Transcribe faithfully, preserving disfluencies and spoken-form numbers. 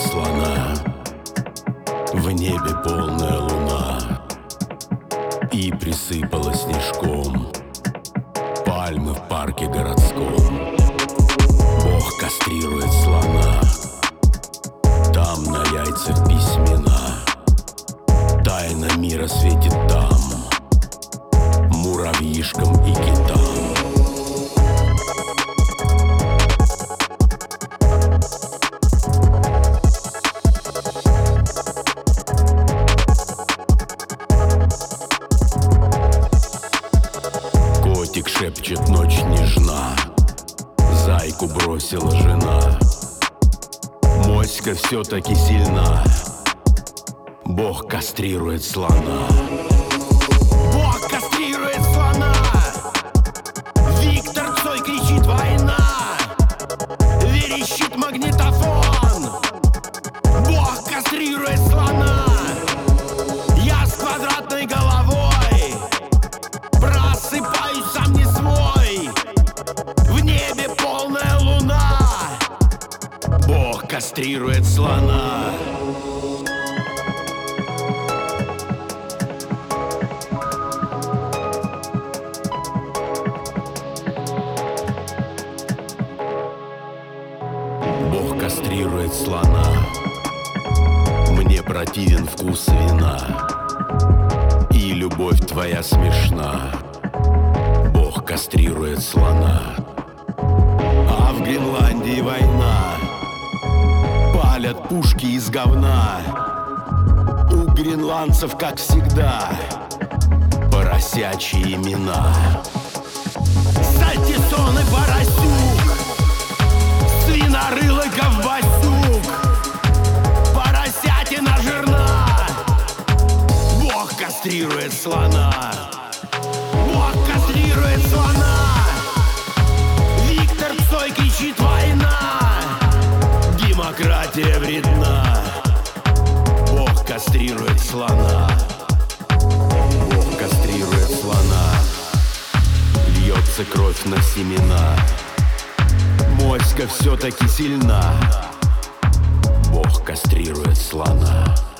слона. В небе полная луна, и присыпала снежком пальмы в парке городском. Бог кастрирует слона, там на яйцах письмена. Тайна мира светит там муравьишкам и китам. Котик шепчет, ночь нежна, зайку бросила жена. Моська все-таки сильна, Бог кастрирует слона. Бог кастрирует слона. Виктор Цой кричит: война! Верещит магнитофон. Бог кастрирует слона. Я с квадратной головой просыпаюсь сам не свой. В небе полная луна, Бог кастрирует слона. Бог кастрирует слона. Мне противен вкус вина, и любовь твоя смешна. Бог кастрирует слона. А в Гренландии война, палят пушки из говна. У гренландцев, как всегда, поросячьи имена. Сальтисон и поросюк, свинорылый ковбасюк, поросятина жирна. Бог кастрирует слона. Бог кастрирует слона. Виктор Цой кричит: война! Демократия вредна. Бог кастрирует слона. Бог кастрирует слона. Льется кровь на семена. Моська все-таки сильна. Бог кастрирует слона.